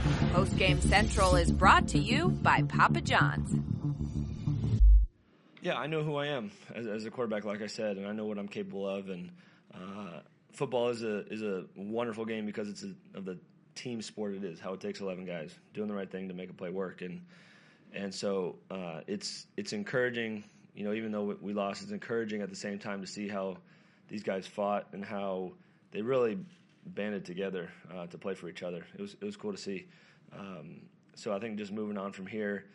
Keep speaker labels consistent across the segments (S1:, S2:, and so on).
S1: Postgame Central is brought to you by Papa John's.
S2: Yeah, I know who I am as a quarterback, like I said, and I know what I'm capable of. And football is a wonderful game because it's of the team sport it is, how it takes 11 guys doing the right thing to make a play work. And so it's encouraging, even though we lost, it's encouraging at the same time to see how these guys fought and how they really banded together to play for each other. It was cool to see. So I think just moving on from here,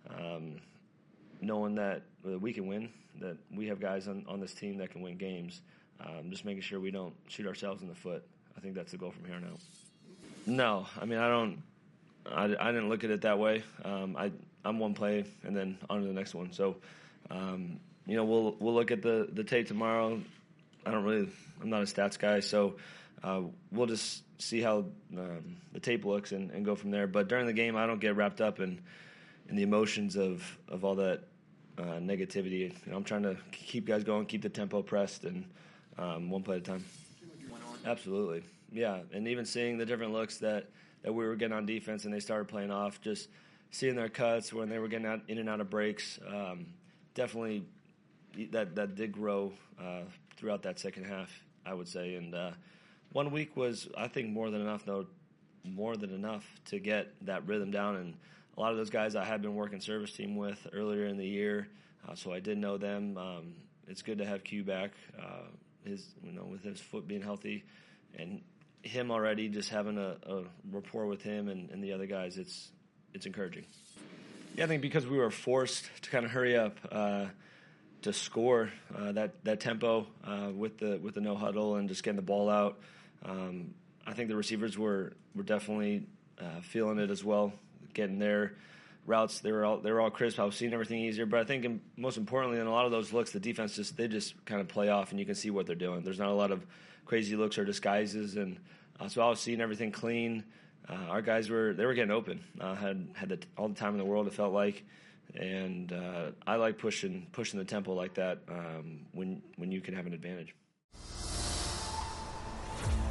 S2: knowing that we can win, that we have guys on this team that can win games, just making sure we don't shoot ourselves in the foot. I think that's the goal from here on out. No, I mean, I didn't look at it that way. I'm one play and then on to the next one. So, we'll look at the tape tomorrow. I'm not a stats guy, so we'll just see how the tape looks and go from there. But during the game, I don't get wrapped up in the emotions of all that negativity. I'm trying to keep guys going, keep the tempo pressed, and one play at a time. Absolutely, yeah. And even seeing the different looks that we were getting on defense and they started playing off, just seeing their cuts when they were getting in and out of breaks, definitely that did grow throughout that second half, I would say. And 1 week was, I think, more than enough to get that rhythm down. And a lot of those guys I had been working service team with earlier in the year, so I did know them. It's good to have Q back, with his foot being healthy, and him already just having a rapport with him and the other guys. It's encouraging. Yeah, I think because we were forced to kind of hurry up to score that tempo with the no huddle and just getting the ball out. I think the receivers were definitely feeling it as well, getting their routes. They were all crisp. I was seeing everything easier. But I think most importantly, in a lot of those looks, the defense they just kind of play off, and you can see what they're doing. There's not a lot of crazy looks or disguises, and so I was seeing everything clean. Our guys were getting open. Had all the time in the world, it felt like, and I like pushing the tempo like that when you can have an advantage.